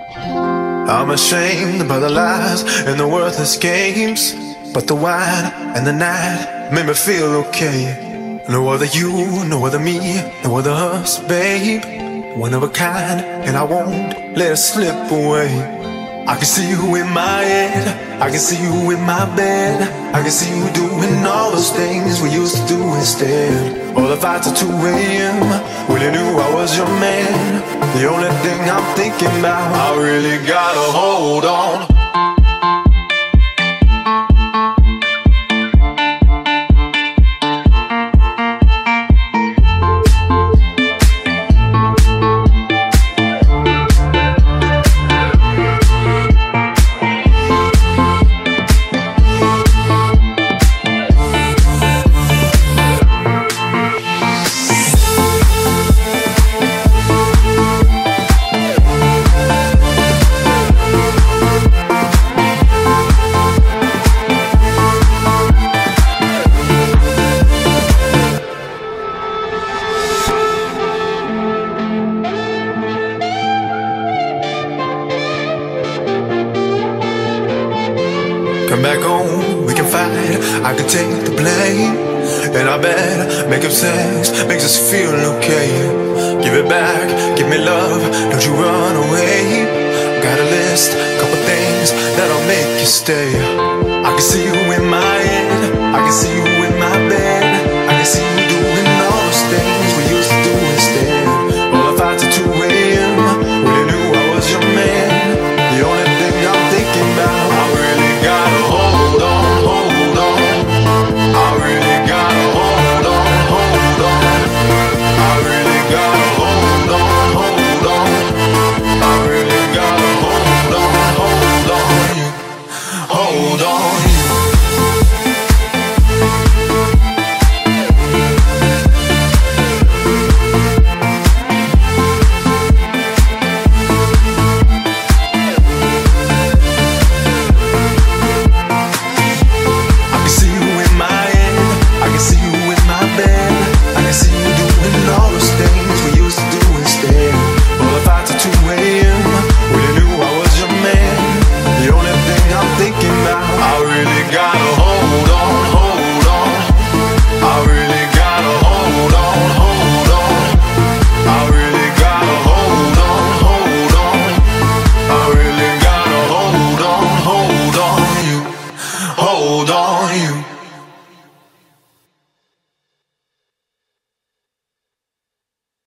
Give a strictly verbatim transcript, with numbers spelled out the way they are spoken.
I'm ashamed by the lies and the worthless games, but the wine and the night made me feel okay. No other you, no other me, no other us, babe. One of a kind, and I won't let it slip away. I can see you in my head, I can see you in my bed, I can see you doing all those things we used to do instead. All the fights at two a.m. when you knew I was your man. The only thing I'm thinking about, I really gotta hold on. Come back home, we can fight, I can take the blame. And I bet making sex makes us feel okay. Give it back, give me love, don't you run away. Got a list, couple things that'll make you stay. I can see you in my head, I can see you in